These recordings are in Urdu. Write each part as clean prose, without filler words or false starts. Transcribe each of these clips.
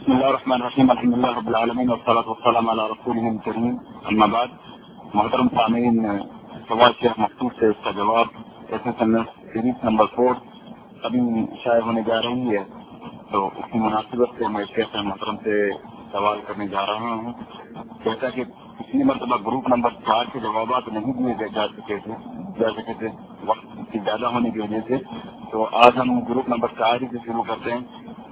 بسم الله الرحمن الرحیم الحمد لله رب العالمین والصلاة والسلام علی رسولہ الکریم اما بعد. محترم سامعین، سوال شیخ مخصوص سے اس کا جواب SMS سیریز نمبر 4 ابھی شائع ہونے جا رہی ہے، تو اس کی مناسبت سے میں شیخ محترم سے سوال کرنے جا رہا ہوں. جیسا کہ پچھلی مرتبہ گروپ نمبر 4 کے جوابات نہیں دیے جا سکے تھے وقت کی زیادہ ہونے کی وجہ سے، تو آج ہم گروپ نمبر 4 ہی سے شروع کرتے ہیں.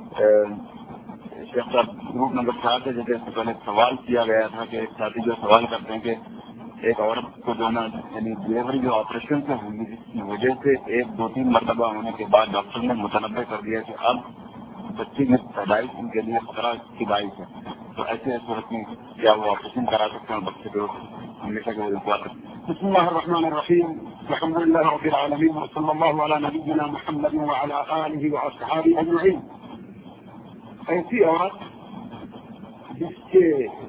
شیخ صاحب، گروپ نمبر 4 سے جیسے پہلے سوال کیا گیا تھا کہ ایک ساتھی جو سوال کرتے ہیں کہ ایک عورت کو جو نا یعنی ڈلیوری جو آپریشن سے ہوئی جس کی وجہ سے 1-2-3 مرتبہ ہونے کے بعد ڈاکٹر نے متنبع کر دیا کہ اب بچی کی پیدائش ان کے لیے خطرہ کی باعث ہے، تو ایسے صورت میں کیا وہ آپریشن کرا سکتے ہیں بچے کو ہمیشہ کے وجہ سے؟ بسم الله الرحمن الرحيم الحمد لله رب العالمين وصلى الله على نبينا محمد وعلى آله وأصحابه أجمعين. ایسی عورت جس کے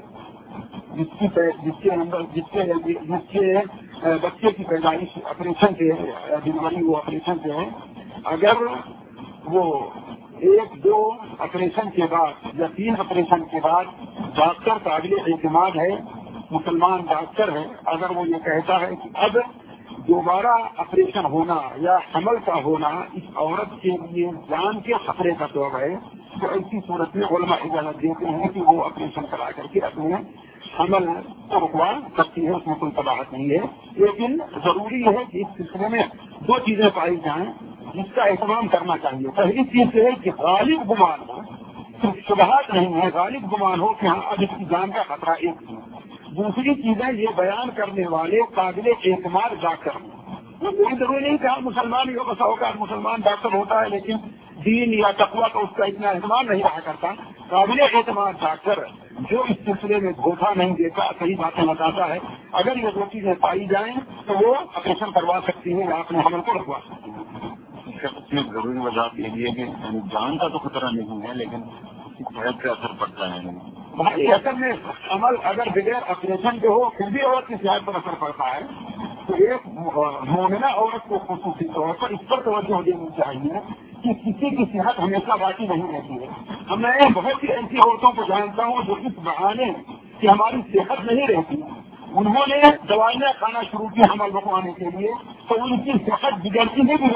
بچے کی پیدائش آپریشن سے ڈلیوری وہ آپریشن سے ہے، اگر وہ 1-2 آپریشن کے بعد یا 3 آپریشن کے بعد ڈاکٹر قابل اعتماد ہے، مسلمان ڈاکٹر ہے، اگر وہ یہ کہتا ہے کہ اب دوبارہ آپریشن ہونا یا حمل کا ہونا اس عورت کے لیے جان کے خطرے کا سبب ہے، تو ایسی صورت میں علماء اجازت دیتے ہیں کہ وہ آپریشن کرا کر کے اپنے حمل کو رکوا سکتی ہے، اس میں کوئی قباحت نہیں ہے. لیکن ضروری ہے کہ اس سلسلے میں 2 چیزیں پائی جائیں جس کا اہتمام کرنا چاہیے. پہلی چیز یہ ہے کہ غالب گمان ہو، صرف شبہات نہیں ہے، غالب گمان ہو کہ ہاں اب اس کی جان کا خطرہ ایک ہے. دوسری چیزیں یہ بیان کرنے والے قابل اعتماد ڈاکٹر ہیں. وہ کوئی ضروری نہیں کہ مسلمان ہی ہو، بسا اوقات مسلمان ڈاکٹر ہوتا ہے لیکن دین یا تقویٰ کا اس کا اتنا اہتمام نہیں رہا کرتا. قابل اعتماد ڈاکٹر جو اس سلسلے میں دھوکہ نہیں دیتا، صحیح باتیں بتاتا ہے، اگر یہ 2 چیزیں پائی جائیں تو وہ آپریشن کروا سکتی ہیں یا اپنے حمل کو رکھوا سکتی ہیں. اس میں ضروری وجہ یہ ہے کہ جان کا تو خطرہ نہیں ہے لیکن اس کی صحت پہ اثر پڑتا ہے. بھائی اصل میں عمل اگر بغیر آپریشن کے ہو پھر بھی عورت کی صحت پر اثر پڑتا ہے، تو ایک مومنہ عورت کو خصوصی طور پر اس پر توجہ دینی چاہیے کہ کسی کی صحت ہمیشہ باقی نہیں رہتی ہے. میں بہت سی ایسی عورتوں کو جانتا ہوں جو اس بہانے کہ ہماری صحت نہیں رہتی انہوں نے دوائیاں کھانا شروع کی حمل رکوانے کے لیے، تو ان کی صحت بگڑتی نہیں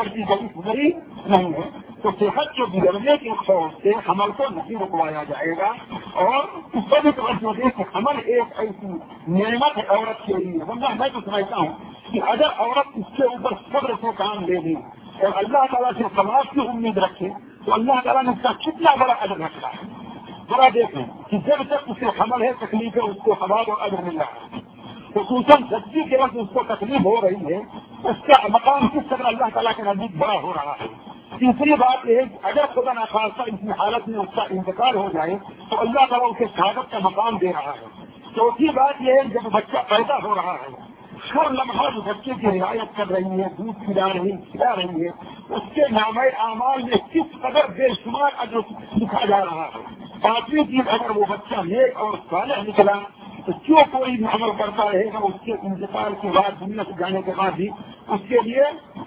ہے. تو صحت کے بگڑنے کے خوف سے حمل کو نہیں رکوایا جائے گا. اور اس پر بھی توجہ دیں کہ حمل ایک ایسی نعمت ہے عورت کے لیے. ورنہ میں تو سمجھتا ہوں کہ اگر عورت اس کے اوپر صبر سے کام لے لے اور اللہ تعالیٰ سے ثواب کی امید رکھے تو اللہ تعالیٰ نے اس کا کتنا بڑا اجر رکھا ہے. ذرا دیکھیں کہ جب تک اسے حمل ہے تکلیف ہے، اس کو ثواب اور اجر مل رہا ہے. خصوصاً بچی کے وقت اس کو تکلیف ہو رہی ہے، اس کا مقام کس طرح اللہ تعالیٰ کے نزدیک بڑا ہو رہا ہے. تیسری بات یہ ہے کہ اگر خدا نخواستہ اس حالت میں اس کا انتقال ہو جائے تو اللہ تعالیٰ اسے شہادت کا مقام دے رہا ہے. چوتھی بات یہ ہے جب بچہ پیدا ہو رہا ہے ہر لمحہ جو بچے کی رعایت کر رہی ہے، دودھ کھلا رہی ہے، اس کے نامہ اعمال میں کس قدر بے شمار اجر لکھا جا رہا ہے. 5ویں چیز، اگر وہ بچہ نیک اور صالح نکلا تو جو کوئی عمل کرتا رہے گا اس کے انتقال کے بعد، دنیا سے جانے کے بعد بھی اس کے لیے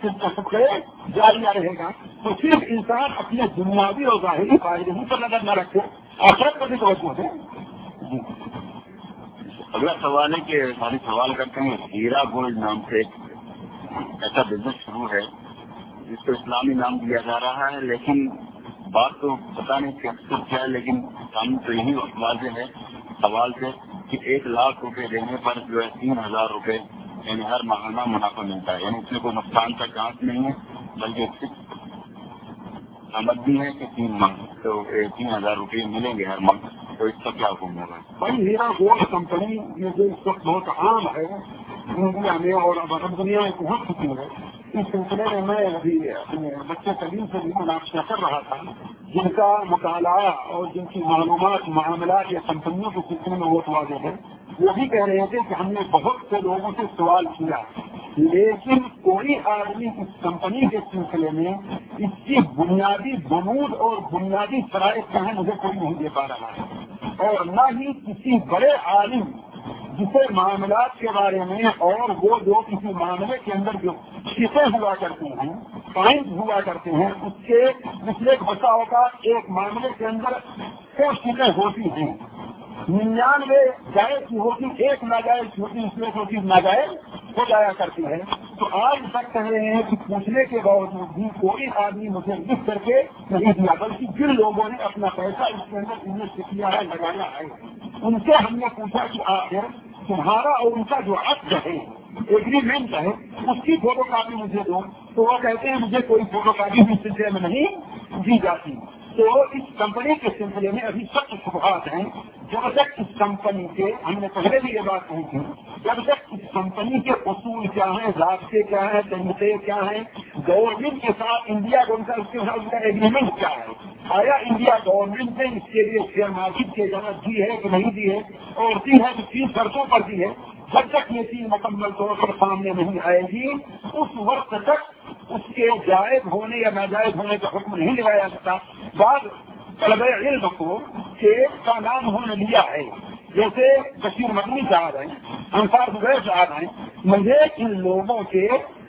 جاریہ رہے گا. تو صرف انسان اپنے دنیاوی اور ظاہری فائدے پر نظر نہ رکھے، آخرت پر بھی توجہ دیں. اگلا سوال ہے کہ ہماری سوال کرتے ہیں ہیرا گولڈ نام سے ایک ایسا بزنس شروع ہے جس کو اسلامی نام دیا جا رہا ہے، لیکن بات تو پتا نہیں کہ اکثر کیا ہے، لیکن ہم تو یہی واضح ہے سوال سے کہ 1 لاکھ روپے دینے پر جو ہے 3000 روپے یعنی ہر ماہانہ منافع ملتا ہے. یعنی اس میں کوئی نقصان کا چانس نہیں ہے بلکہ آمد بھی ہے کہ 3 ماہ تو 3000 روپے ملیں گے ہر ماہ. تو اس کا کیا حکم ہوگا؟ بھائی ہیرا گولڈ کمپنی یہ جو اس وقت بہت عام ہے انڈیا میں اور عرب دنیا میں پہنچ چکی ہے. اس سلسلے میں میں ابھی اپنے بچے تعلیم سے بھی مناقشہ کر رہا تھا جن کا مطالعہ اور جن کی معلومات معاملات یا کمپنیوں کے سلسلے میں بہت واضح ہے. وہ بھی کہہ رہے تھے کہ ہم نے بہت سے لوگوں سے سوال کیا لیکن کوئی آدمی اس کمپنی کے سلسلے میں اس کی بنیادی بنود اور بنیادی شرائط کیا ہے مجھے کوئی نہیں دے پا رہا ہے. اور نہ ہی کسی بڑے عالم جسے معاملات کے بارے میں اور وہ جو کسی معاملے کے اندر جو شفے ہوا کرتے ہیں فائن ہوا کرتے ہیں اس کے پچھلے بچاؤ کا ایک معاملے کے اندر 100 چیزیں ہوتی ہیں، 99 جائز کی ہوتی، ایک ناجائز ہوتی، اس میں کوئی چیز ناجائز ہو جایا کرتی ہے۔ تو آج تک کہہ رہے ہیں کہ پوچھنے کے باوجود بھی کوئی آدمی مجھے لکھ کر کے نہیں دیا، بلکہ جن لوگوں نے اپنا پیسہ اس کے اندر انویسٹ کیا ہے، لگایا ہے، ان سے ہم نے پوچھا کہ آخر تمہارا اور ان کا جو عقد ہے، ایگریمنٹ ہے، اس کی فوٹو کاپی مجھے دو، تو وہ کہتے ہیں مجھے کوئی فوٹو کاپی اس سلسلے میں نہیں دی جاتی۔ تو اس کمپنی کے سلسلے میں ابھی سخت شبہات ہیں۔ جب تک اس کمپنی کے، ہم نے پہلے بھی یہ بات کہی تھی، جب تک اس کمپنی کے اصول کیا ہیں، ضابطے کیا ہیں، طریقے کیا ہیں، گورنمنٹ کے ساتھ انڈیا کو اس کے ساتھ ان کا ایگریمنٹ کیا ہے، آیا انڈیا گورنمنٹ نے اس کے لیے شیئر مارکیٹ کی اجازت دی ہے کہ نہیں دی ہے، اور دی ہے تو کن شرطوں پر دی ہے، جب تک یہ چیز مکمل طور پر سامنے نہیں آئے گی اس وقت تک اس کے جائز ہونے یا ناجائز ہونے کا حکم نہیں لگایا جاتا۔ بعض طلبہ علم کو کیس کا نام انہوں نے لیا ہے، جیسے بشیر مدنی صاحب ہیں، انصار زبیر صاحب ہیں، مجھے ان لوگوں کے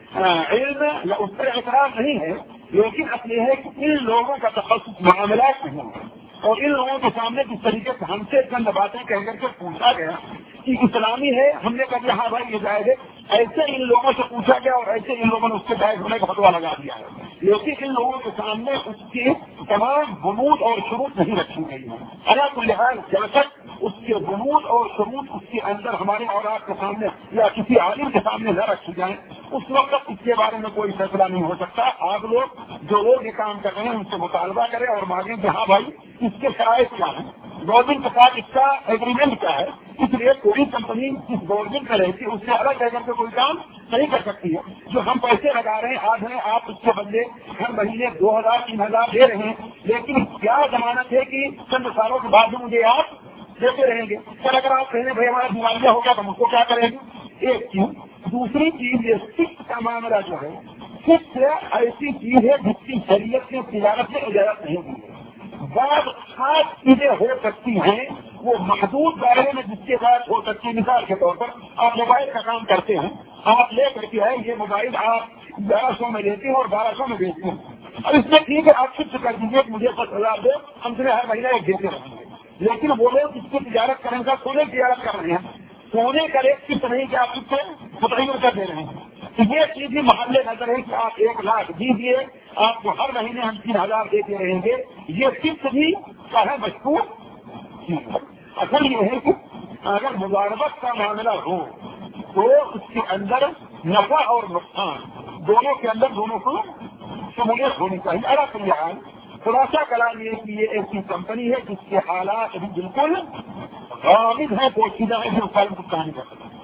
علم یا اس پر اعتراض نہیں ہے، لیکن اصل یہ ہے کہ ان لوگوں کا تخصص معاملات نہیں ہے، اور ان لوگوں کے سامنے جس طریقے سے ہم سے چند باتیں کہہ کر کے پوچھا گیا کہ اسلامی ہے، ہم نے کہا ہاں بھائی یہ جائز ہے، ایسے ان لوگوں سے پوچھا گیا اور ایسے ان لوگوں نے اس کے جائز ہونے کا فتویٰ لگا دیا ہے، لیکن ان لوگوں کے سامنے اس کی تمام بنود اور شروط نہیں رکھی گئی ہے۔ اللہ کو لحاظ جب تک اس کے بنود اور شروط اس کے اندر ہمارے اور آپ کے سامنے یا کسی عالم کے سامنے نہ رکھی جائیں، اس وقت اس کے بارے میں کوئی فیصلہ نہیں ہو سکتا۔ آپ لوگ جو لوگ یہ کام کر رہے ہیں ان سے مطالبہ کریں اور مانگیں کہ ہاں بھائی اس کے شرائط کیا ہیں، گورنمنٹ کے ساتھ اس کا ایگریمنٹ کیا ہے، اس لیے کوئی کمپنی جس گورنمنٹ میں رہتی ہے اس سے الگ رہ کر کے کوئی کام نہیں کر سکتی ہے۔ جو ہم پیسے لگا رہے ہیں آج ہیں، آپ اس کے بدلے ہر مہینے 2000 3000 دے رہے ہیں، لیکن کیا ضمانت ہے کہ چند سالوں کے بعد بھی مجھے آپ دیتے رہیں گے؟ سر اگر آپ کہیں بھائی ہمارا دیوالیہ ہو گیا تو ہم اس کو کیا کریں گے؟ ایک چیز۔ دوسری چیز یہ فکس کا معاملہ جو ہے، فکس ایسی چیز ہے جس کی شریعت نے تجارت میں اجازت نہیں دی ہے۔ بعض خاص چیزیں ہو سکتی ہیں، وہ محدود دائرے میں جس کے بعد ہو سکتی ہے۔ مثال کے طور پر آپ موبائل کا کام کرتے ہیں، آپ لے کر کے آئے یہ موبائل آپ 1100 میں لیتے ہیں اور 1200 میں بیچتے ہیں، اب اس میں ٹھیک ہے آپ فکس کر دیجیے کہ مجھے 10,000 دو، ہم تمہیں ہر مہینہ ایک دیتے رہیں گے، لیکن وہ لوگ جس کی تجارت کریں گا سونے کی تجارت کر رہے ہیں، سونے کا ریٹ فکس نہیں کہ آپ اس سے متعین کر دے رہے ہیں۔ یہ چیز بھی محلے نظر ہے کہ آپ 1 لاکھ دیجیے، آپ کو ہر مہینے ہم 3000 دیتے رہیں گے، یہ فکس بھی چاہے مشکور چیز ہے۔ اصل یہ ہے کہ اگر مضاربت کا معاملہ ہو تو اس کے اندر نفع اور نقصان دونوں کے اندر دونوں کو شمولیت ہونی چاہیے۔ اللہ کل حال خلاصہ کلام یہ کہ یہ ایسی کمپنی ہے جس کے حالات ابھی بالکل غامض ہیں، پوشیدہ ہے، جو قلم کو کہانی کر سکتے ہیں۔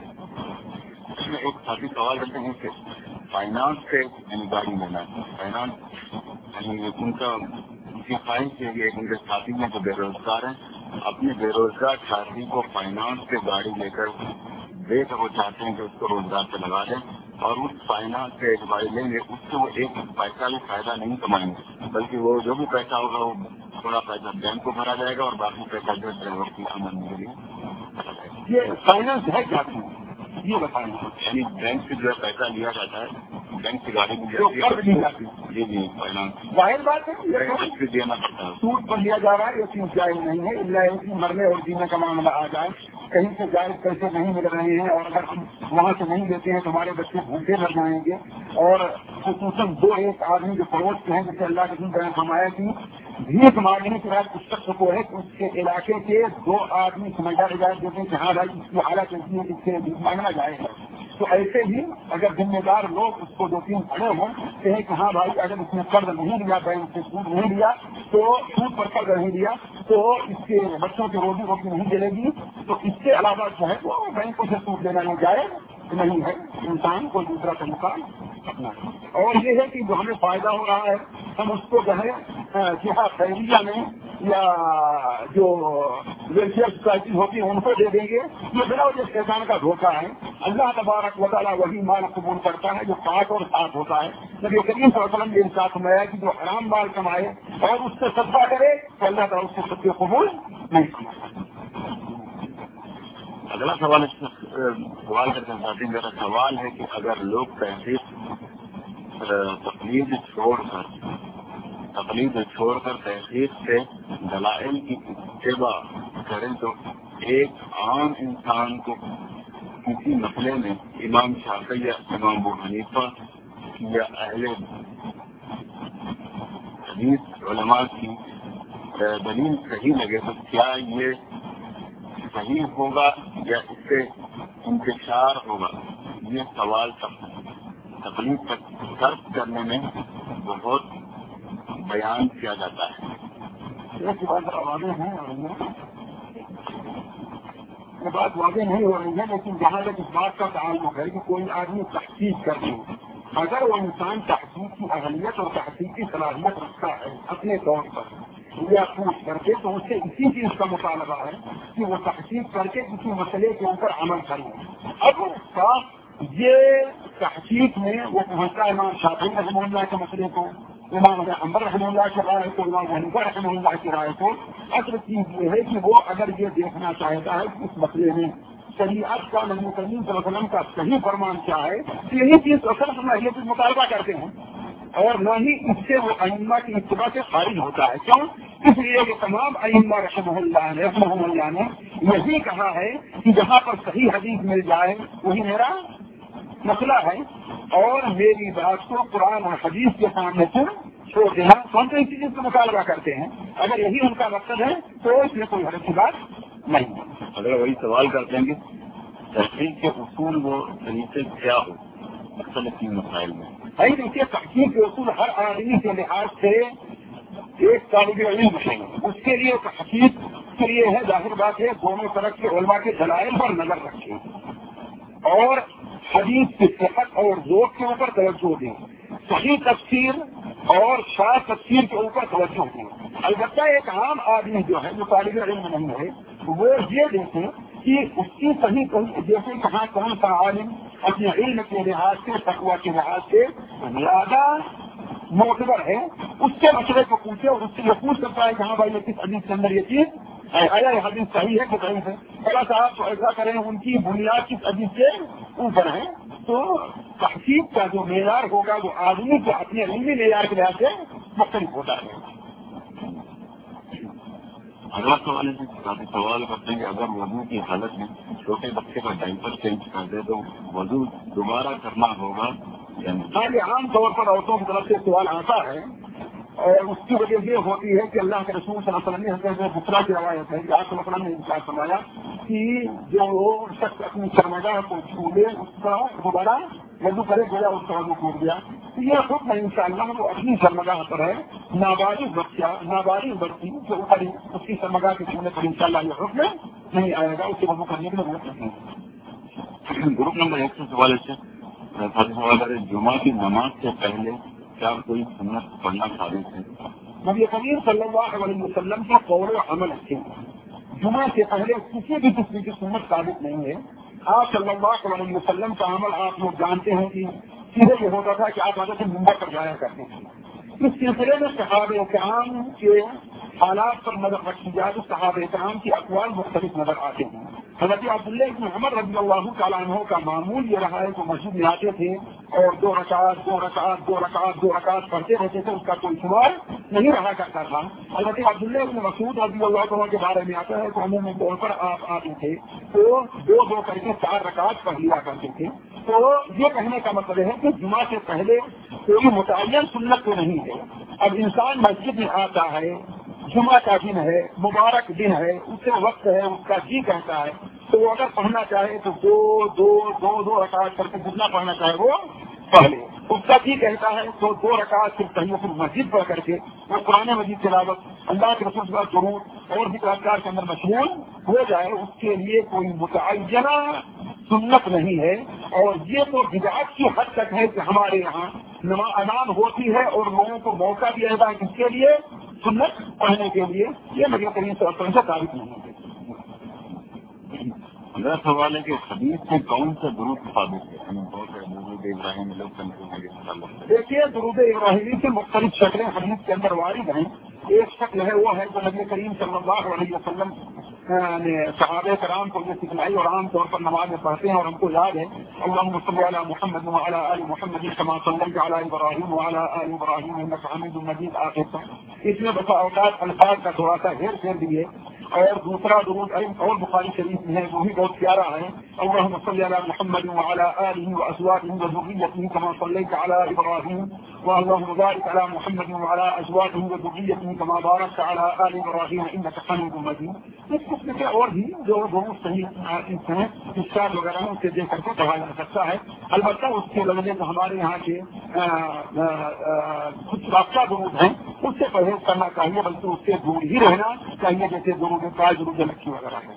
اس میں ایک ساتھی سوال کرتے ہیں کہ فائنانس سے یعنی گاڑی لینا، فائنانس یعنی ان کی خواہش ہے کہ ان کے ساتھی میں جو بے روزگار ہیں اپنے بے روزگار ساتھی کو فائنانس سے گاڑی لے کر دے کر وہ چاہتے ہیں کہ اس کو روزگار پہ لگا دیں اور اس فائنانس سے ایک گاڑی لیں گے، اس سے وہ ایک پیسہ بھی فائدہ نہیں کمائیں گے، بلکہ وہ جو بھی پیسہ ہوگا وہ تھوڑا پیسہ بینک کو بھرا جائے گا اور باقی پیسہ جو ڈرائیور کی آمدنی کے لیے بھرا جائے گا۔ یہ فائنانس ہے کیا یہ بتائیں؟ یعنی بینک سے جو ہے پیسہ لیا جاتا ہے، بینک سے گاڑی جو قرض دی جاتی ہے، جی جی فائنانس ظاہر بات ہے دینا پڑتا ہے، سود پر لیا جا رہا ہے، یہ چیز جائز نہیں ہے، اللہ کی مرنے اور جینے کا معاملہ آ جائے، کہیں سے جائز پیسے نہیں مل رہے ہیں اور اگر ہم وہاں سے نہیں دیتے ہیں تو ہمارے بچے بھوکے مر جائیں گے، اور خصوصاً 2-1 آدمی جو پڑوس کے ہیں جسے اللہ کے دن بیان فرمایا کہ بھیک مانگنے کے بعد اس شخص کو ہے کہ اس کے علاقے کے 2 آدمی سمجھدار اجازت دیتے ہیں کہ ہاں بھائی اس کی حالت ایسی ہے کہ اس سے بھیک مانگنا جائے گا، تو ایسے ہی اگر ذمہ دار لوگ اس کو 2-3 کھڑے ہوں کہ ہاں بھائی اگر اس نے قرض نہیں لیا، بینک سے سود نہیں لیا تو سود پر قرض نہیں لیا تو اس کے بچوں کی روزی روٹی نہیں ملے گی، تو اس کے علاوہ جو ہے وہ بینکوں سے سود لینا نہیں جائے نہیں ہے، انسان کو دوسرا طریقہ اپنا ہے۔ اور یہ ہے کہ جو ہمیں فائدہ ہو رہا ہے ہم اس کو جو ہے جہاں خیریہ میں یا جو ویلفیئر سوسائٹی ہوتی ہے ان کو دے دیں گے، یہ بلا وجہ شیطان کا دھوکہ ہے۔ اللہ تبارک و تعالیٰ وہی مال قبول کرتا ہے جو پاک اور صاف ہوتا ہے۔ نبی کریم صلی اللہ علیہ وسلم نے ارشاد فرمایا کہ جو حرام مال کمائے اور اس سے صدقہ کرے تو اللہ تعالیٰ اس سے صدقے قبول نہیں کرتا۔ اگلا سوال کرتے ہیں ساتھی، میرا سوال ہے کہ اگر لوگ تقلید چھوڑ کر تحقیق سے دلائل کی اتباع کریں تو ایک عام انسان کو کسی مسئلے میں امام شافعی یا امام ابو حنیفہ یا اہل حدیث علماء کی دلیل صحیح لگے تو کیا یہ صحیح ہوگا یا اس سے انتشار ہوگا؟ یہ سوال تقلید ترک کرنے میں بہت بیان کیا جاتا ہے. ایک بات واضح نہیں ہو رہی ہے، لیکن جہاں تک اس بات کا تعلق ہے کہ کوئی آدمی تحقیق کر دے، اگر وہ انسان تحقیق کی اہلیت اور تحقیق کی صلاحیت رکھتا ہے اپنے طور پر یا پوچھ کر کے، تو اس سے اسی چیز کا مطالبہ ہے کہ وہ تحقیق کر کے کسی مسئلے کے اوپر عمل کرے. اب اس کا یہ تحقیق میں وہ پہنچتا ہے امام شافعی رحمہ اللہ کے مسئلے کو، امام حنبل رحمہ اللہ کی رائے کو، امام حنیفہ رحمہ اللہ کی رائے کو. اصل چیز یہ ہے کہ وہ اگر یہ دیکھنا چاہتا ہے کہ اس مسئلے میں شریعت کا نبی کریم صلی اللہ علیہ وسلم کا صحیح فرمان کیا ہے، تو یہی چیز اصل یہ مطالبہ کرتے ہیں، اور نہ ہی اس سے وہ ائمہ کی اتباع سے خارج ہوتا ہے. کیوں؟ اس لیے کہ تمام ائمہ رحمہ اللہ نے یہی کہا ہے کہ جہاں پر صحیح حدیث مل جائے وہی میرا مسئلہ ہے، اور میری بات کو قرآن اور حدیث کے سامنے سے چھوڑ دینا. ہم تو اسی چیز کا مطالبہ کرتے ہیں، اگر یہی ان کا مقصد ہے تو اس میں کوئی حرج کی بات نہیں ہے. اگر وہی سوال کرتے ہیں کہ تحقیق کے اصول وہ طریقے کیا ہو مختلف مسائل میں؟ دیکھیے، تحقیق کے اصول ہر آدمی کے لحاظ سے ایک طالب علم ہے، اس کے لیے تحقیق کے لیے ہے، ظاہر بات ہے دونوں طرف کے علماء کے دلائل پر نظر رکھیں اور حدیث کی صحت اور ذوق کے اوپر توجہ دیں، صحیح تفسیر اور شاذ تفسیر کے اوپر توجہ دیں. البتہ ایک عام آدمی جو ہے جو طالب علم نہیں ہے وہ یہ دیکھیں کہ اس کی صحیح جیسے کہاں کون سا عالم اپنے علم کے لحاظ سے تقویٰ کے لحاظ سے زیادہ معتبر ہے، اس کے مسئلے کو پوچھے اور اس سے یہ پوچھ سکتا ہے کہ ہاں بھائی کس حدیث کے اندر یہ چیز آیا، یہ حدیث صحیح ہے کہ صحیح ہے. بڑا صاحب تو ایسا کریں ان کی بنیاد کس حدیث کے اوپر ہے. تو تحقیق کا جو معیار ہوگا وہ آدمی کے اپنے علمی معیار کے لحاظ سے مختلف ہوتا ہے. اگلا سوال کرتے ہیں کہ اگر وضو کی حالت میں چھوٹے بچے کا ڈائپر چینج کر دے تو وضو دوبارہ کرنا ہوگا؟ یعنی عام طور پر عورتوں کی طرف سے سوال آتا ہے، اور اس کی وجہ یہ ہوتی ہے کہ اللہ کے رسول صلی اللہ علیہ وسلم نے بخرا کی روایت ہے کہ آپ صلی اللہ علیہ وسلم نے انکار فرمایا کہ جو شخص اپنی شرمگاہ کو چھو لے اس کا دوبارہ وضو کرے گیا، اس کا وضو ٹوٹ گیا. یہ خود میں انشاءاللہ وہ اپنی شرمگاہ پر ہے. نابالغ بچی جو اوپر اس کی شرمگاہ کے چھونے پر انشاءاللہ یہ حکم نہیں آئے گا، اس کے وضو کرنے کی ضرورت نہیں ہے. گروپ نمبر 1 سے سوال ہے، جمعہ کی نماز سے پہلے کیا کوئی سنت پڑھنا ثابت ہے؟ نبی کریم صلی اللہ علیہ وسلم کے قول و عمل سے جمعہ سے پہلے کسی بھی قسم کی سنت ثابت نہیں ہے. آپ صلی اللہ علیہ وسلم کا عمل آپ لوگ جانتے ہیں کہ سیدھے یہ ہوتا تھا کہ آپ عادت منبر پر جایا کرتے ہیں. اس سلسلے میں صحابہ کرام کے حالات پر نظر رکھی جائے تو صحابہ کرام کی اقوال مختلف نظر آتے ہیں. حضرت عبداللہ بن عمر رضی اللہ تعالیٰ عنہ کا معمول یہ رہا ہے کہ مسجد میں آتے تھے اور دو رکعات پڑھتے رہتے تھے، اس کا کوئی شمار نہیں رہا کرتا تھا. حضرت عبداللہ بن مسعود رضی اللہ عنہ کے بارے میں آتا ہے کہ عمومی طور پر آپ آتے تھے تو دو کر کے 4 رکعات پڑھ لیا کرتے تھے. تو یہ کہنے کا مطلب ہے کہ جمعہ سے پہلے کوئی متعین سنت تو نہیں ہے. اب انسان مسجد میں آتا ہے، جمعہ کا دن ہے، مبارک دن ہے، اس سے وقت ہے، اس کا جی کہتا ہے، تو وہ اگر پڑھنا چاہے تو دو رکعت کر کے جتنا پڑھنا چاہے وہ پڑھ لے. اس کا جی کہتا ہے تو 2 رکعت صرف کہیں پھر مسجد پڑھ کر کے وہ قرآن مجید تلاوت، اللہ کے رسول کا درود اور بھی اذکار کے اندر مشغول ہو جائے. اس کے لیے کوئی متعینہ سنت نہیں ہے. اور یہ تو بدعت کی حد تک ہے کہ ہمارے یہاں اذان ہوتی ہے اور لوگوں کو موقع دیا جاتا ہے کس کے لیے؟ سنت پڑھنے کے لیے. یہ نبی کریم صلی اللہ علیہ وسلم سے ثابت نہیں ہے. میرا سوال ہے کہ حدیث سے کون سا درود ثابت ہے؟ درود ابراہیم لوگ دیکھیے، درود ابراہیمی سے مختلف شکلیں حدیث کے اندر وارد ہیں. ایک شکل ہے وہ ہے جو نبی کریم صلی اللہ علیہ وسلم نے صحابہ کرام کو یہ سکھلائی اور عام طور پر نماز میں پڑھتے ہیں اور ہم کو یاد ہے اللہم صلی علی محمد وعلی آل محمد کما صلیت علی ابراہیم وعلی آل ابراہیم انک حمید مجید آخر تک. اس میں بسا اوقات الفاظ کا تھوڑا سا ہیر پھیر دیے. اور دوسرا درود اور بخاری شریف میں ہے وہ بھی بہت پیارا ہے اللہم صلی علی محمد وعلی آلہ وازواجہ وذریتہ کما صلیت علی ابراہیم واللہم بارک علی محمد وعلی ازواجہ وذریتہ کما بارکت علی آل ابراہیم انک حمید مجید. اس قسم کے اور بھی جو بہت صحیح ہیں اسٹار وغیرہ اسے دیکھ کر کے پڑھا جا سکتا ہے. البتہ اس کے لگنے جو ہمارے یہاں کے کچھ رابطہ درود ہیں اس سے پرہیز کرنا چاہیے بلکہ اس سے دور ہی رہنا چاہیے جیسے درود پاک درود لکھی وغیرہ ہے.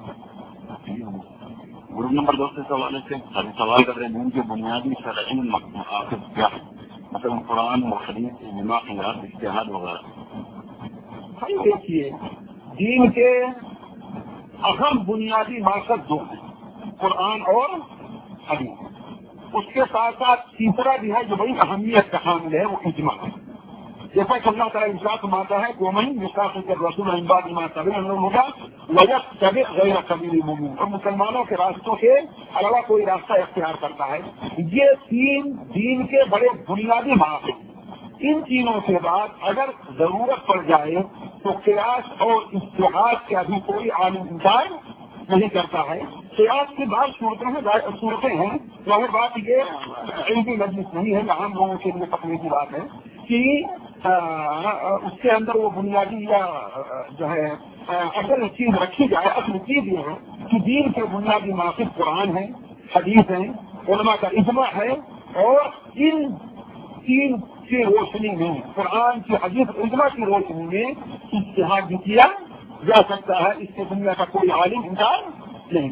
گروپ نمبر 2 سے حوالے سے سوال کر رہے ہیں دین کے بنیادی شرعی مقاصد کیا ہے مثلا قرآن و حدیث اجماع قیاس اجتہاد وغیرہ. بھائی دیکھیے دین کے اہم بنیادی مقصد دو ہیں قرآن اور حدیث. اس کے ساتھ ساتھ تیسرا بھی ہے جو بڑی اہمیت کا حامل ہے وہ اجماع ہے. جیسا کہ اللہ تعالیٰ ارشاد فرماتا ہے ومن یشاقق الرسول من بعد ما تبین له الهدى ويتبع غیر سبیل المؤمنین. اور مسلمانوں کے راستوں کے علاوہ کوئی راستہ اختیار کرتا ہے. یہ تین دین کے بڑے بنیادی مقاصد ہیں. ان تینوں کے بعد اگر ضرورت پڑ جائے تو قیاس اور اجتہاد کا بھی کوئی عالم انکار نہیں کرتا ہے. قیاس کی بعض صورتیں ہیں ظاہر بات یہ علمی مجلس نہیں ہے عام لوگوں کے لیے پکڑنے کی بات ہے کہ اس کے اندر وہ بنیادی یا جو ہے اصل چیز رکھی جائے. اصل چیز یہ ہے کہ دین کے بنیادی مقاصد قرآن ہے حدیث ہیں علماء کا اجماع ہے اور ان تین کی روشنی میں قرآن کی حدیث اجماع کی روشنی میں اجتہاد بھی کیا جا سکتا ہے. اس سے دنیا کا کوئی عالم انکار نہیں.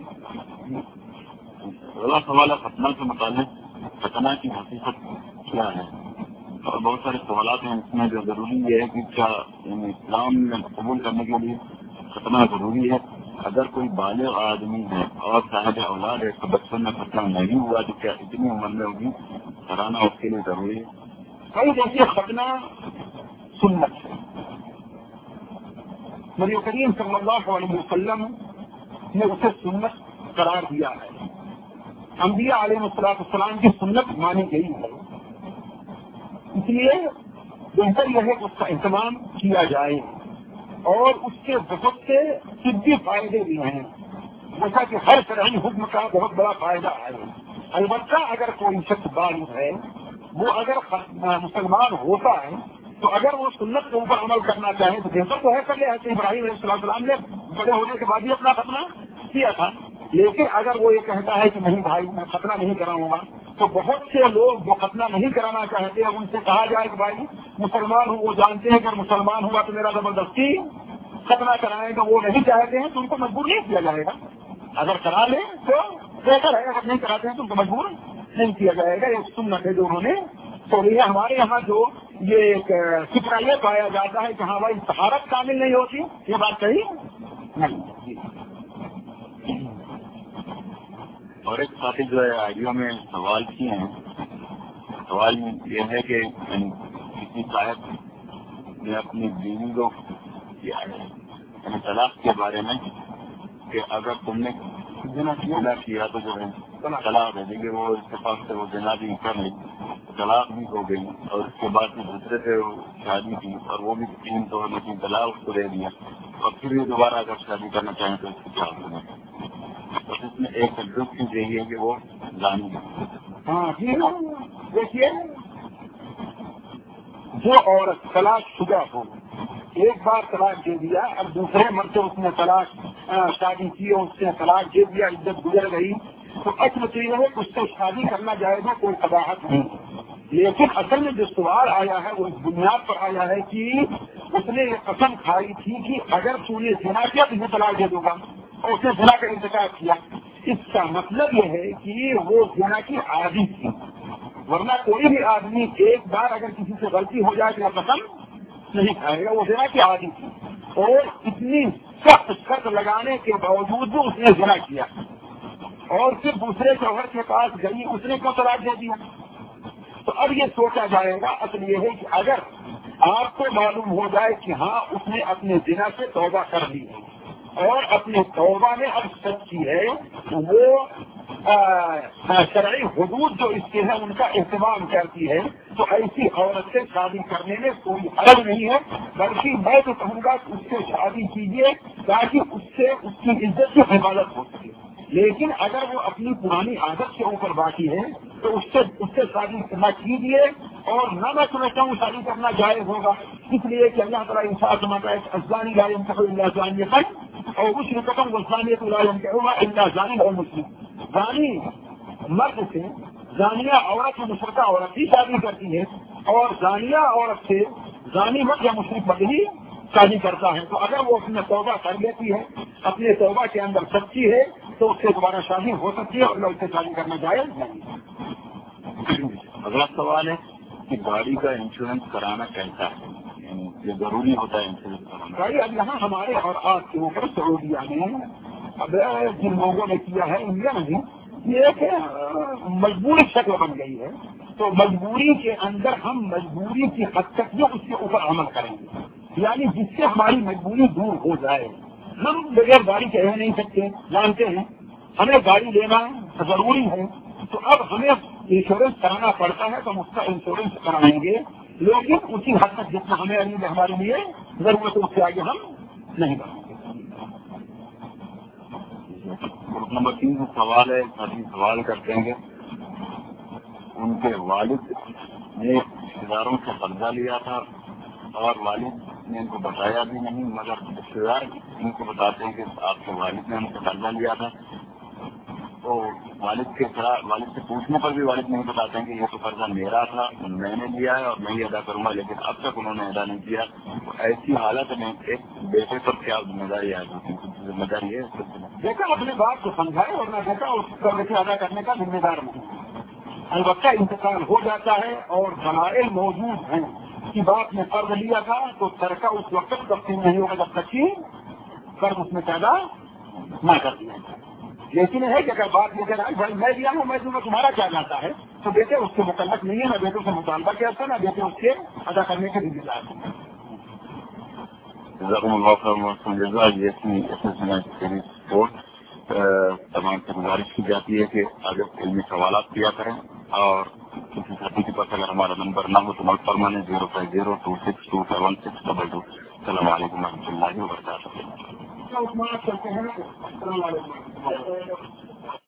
اگلا سوال ہے فتنہ کے متعلق فتنہ کی حقیقت کیا ہے اور بہت سارے سوالات ہیں اس میں جو ضروری یہ ہے کہ کیا اسلام میں قبول کرنے کے لیے ختنہ ضروری ہے. اگر کوئی بالغ آدمی ہے اور صاحب اولاد ہے تو بچپن میں ختنہ نہیں ہوا تو کیا اتنی عمر میں ہوگی کرانا اس کے لیے ضروری ہے. بھائی دیکھیے ختنہ سنت ہے. نبی کریم صلی اللہ علیہ وسلم نے اسے سنت قرار دیا ہے. انبیاء علیہ السلام کی سنت مانی گئی ہے. اس لیے بہتر یہ ہے کہ اس کا اہتمام کیا جائے اور اس کے بہت سے طبی فائدے بھی ہیں جیسا کہ ہر شرعی حکم کا بہت بڑا فائدہ ہے. البتہ اگر کوئی شخص بالغ ہے وہ اگر مسلمان ہوتا ہے تو اگر وہ سنت کے اوپر عمل کرنا چاہے تو بہتر تو ہے کر لے. ایسے ابراہیم علیہ السلام نے بڑے ہونے کے بعد ہی اپنا ختنہ کیا تھا. لیکن اگر وہ یہ کہتا ہے کہ نہیں بھائی میں ختنہ نہیں کراؤں گا تو بہت سے لوگ جو ختنہ نہیں کرانا چاہتے ہیں ان سے کہا جائے کہ بھائی مسلمان ہوں وہ جانتے ہیں کہ اگر مسلمان ہوا تو میرا زبردستی ختنہ کرائے گا وہ نہیں چاہتے ہیں تو ان کو مجبور نہیں کیا جائے گا. اگر کرا لیں تو بہتر ہے اگر نہیں کراتے ہیں تو ان کو مجبور نہیں کیا جائے گا. یہ سنت ہے جو انہوں نے تو یہ ہمارے یہاں جو یہ فکر یہ پایا جاتا ہے کہ ہاں بھائی طہارت کامل نہیں ہوتی یہ بات صحیح نہیں. اور ایک ساتھی جو ہے آئیڈیا میں سوال کیے ہیں. سوال یہ ہے کہ کسی صاحب نے اپنی بیوی کو کیا ہے طلاق کے بارے میں کہ اگر تم نے زنا کیا تو جو ہے طلاق ہے دیکھیے وہ اتفاق سے وہ زنا بھی کر لی طلاق بھی ہو گئی اور اس کے بعد میں دوسرے سے شادی کی اور وہ بھی 3 طور لیکن طلاق اس کو دے دیا اور پھر بھی دوبارہ اگر شادی کرنا چاہیں تو اس کی کیا ہوگا. اور اس میں ایک درست چیز یہی ہے کہ وہ زانی ہے. ہاں جی دیکھیے جو عورت طلاق شدہ ہو ایک بار طلاق دے دیا اب دوسرے مرتبہ اس نے طلاق شادی کی اور اس نے طلاق دے دیا عدت گزر گئی تو اصل تو یہ ہے کہ اس سے شادی کرنا جائے گا کوئی قباحت نہیں. لیکن اصل میں جو سوال آیا ہے وہ اس بنیاد پر آیا ہے کہ اس نے یہ قسم کھائی تھی کہ اگر تو نے زنا کیا تو یہ طلاق دے دوں گا اور اس نے زنا کا انتخاب کیا. اس کا مطلب یہ ہے کہ وہ زنا کی عادی تھی ورنہ کوئی بھی آدمی ایک بار اگر کسی سے غلطی ہو جائے تو وہ قسم نہیں کھائے گا. وہ زنا کی عادی تھی اور اتنی سخت شرط لگانے کے باوجود بھی اس نے زنا کیا اور پھر دوسرے شوہر کے پاس گئی اس نے کیوں طلاق دے دیا. تو اب یہ سوچا جائے گا اصل یہ ہے کہ اگر آپ کو معلوم ہو جائے کہ ہاں اس نے اپنے زنا سے توبہ کر لی ہے اور اپنے توبہ میں اب سچی ہے، وہ شرعی حدود جو اس کے ہیں ان کا اہتمام کرتی ہے، تو ایسی عورت سے شادی کرنے میں کوئی حرج نہیں ہے، بلکہ میں تو کہوں گا کہ اس سے شادی کیجیے تاکہ اس سے اس کی عزت کی حفاظت ہو سکے۔ لیکن اگر وہ اپنی پرانی عادت کے اوپر باقی ہے تو اس سے شادی نہ کیجیے، اور نہ میں سمجھتا ہوں شادی کرنا جائز ہوگا، اس لیے کہ اللہ تعالیٰ انصاف سماتا ہے ازانی لا ينكح الا زانية اور مشركة والزانية لا ينكحها الا زان اور مسلم۔ زانی مرد سے زانیہ عورت و مشرکہ عورت ہی شادی کرتی ہے، اور زانیہ عورت سے زانی مرد یا مشرک مرد ہی شادی کرتا ہے۔ تو اگر وہ اپنے توبہ کر لیتی ہے، اپنے توبہ کے اندر سچی ہے، تو اس سے دوبارہ شادی ہو سکتی ہے، اور اس سے شادی کرنا جائز نہیں۔ اگلا سوال ہے کہ گاڑی کا انشورنس کرانا کیسا ہے؟ یعنی یہ ضروری ہوتا ہے انشورنس کرانا؟ گاڑی اب یہاں ہمارے اور آپ کے اوپر سعودیہ میں اب جن لوگوں نے کیا ہے انڈیا نہیں، یہ ایک مجبوری شکل بن گئی ہے، تو مجبوری کے اندر ہم مجبوری کی حد تک جو اس کے اوپر عمل کریں گے، یعنی جس سے ہماری مجبوری دور ہو جائے۔ ہم بغیر گاڑی کے رہ نہیں سکتے، جانتے ہیں ہمیں گاڑی لینا ضروری ہے، تو اب ہمیں انشورنس کرانا پڑتا ہے تو ہم اس کا انشورنس کرائیں گے، لیکن اسی حد تک جتنا ہمیں ہمارے لیے ضرورت ہے اس سے آگے ہم نہیں کریں گے۔ گروپ نمبر 3 سے سوال ہے، ابھی سوال کرتے ہیں کہ ان کے والد نے رشتے داروں سے قرضہ لیا تھا اور والد نے ان کو بتایا بھی نہیں، مگر رشتے دار ان کو بتاتے ہیں کہ آپ کے والد نے ہم سے قرضہ لیا تھا، تو والد سے پوچھنے پر بھی والد نہیں بتاتے ہیں کہ یہ تو قرضہ میرا تھا، میں نے لیا ہے اور میں ہی ادا کروں گا، لیکن اب تک انہوں نے ادا نہیں کیا۔ تو ایسی حالت میں ایک بیٹے پر کیا ذمہ داری آئے گی؟ ذمہ داری ہے دیکھا اپنے بات کو سمجھائے اور نہ دیکھا اس قرض سے ادا کرنے کا ذمہ دار نہیں، البتہ انتقال ہو جاتا ہے اور دلائل موجود ہیں کہ باپ نے قرض لیا تھا تو ترکہ اس وقت تک تقسیم نہیں ہوگا جب تک کہ قرض اس میں پیدا نہ کر دیا جائے۔ لیکن ہے کہ اگر بات یہ کہ بھائی میں لیا ہوں میں تمہارا کیا جاتا ہے، تو بیٹے اس سے متعلق نہیں ہے، نہ بیٹوں سے مطالبہ کیا تھا، نہ بیٹے اس سے ادا کرنے کے ذمہ دار ہیں۔ تمام سے گزارش کی جاتی ہے کہ اگر علمی سوالات کیا کریں، اور کسی ساتھی کے پاس اگر ہمارا نمبر نہ ہو تو نوٹ فرمانے 05026276222۔ السلام علیکم و رحمۃ اللہ وبرکاتہ۔ السلام علیکم۔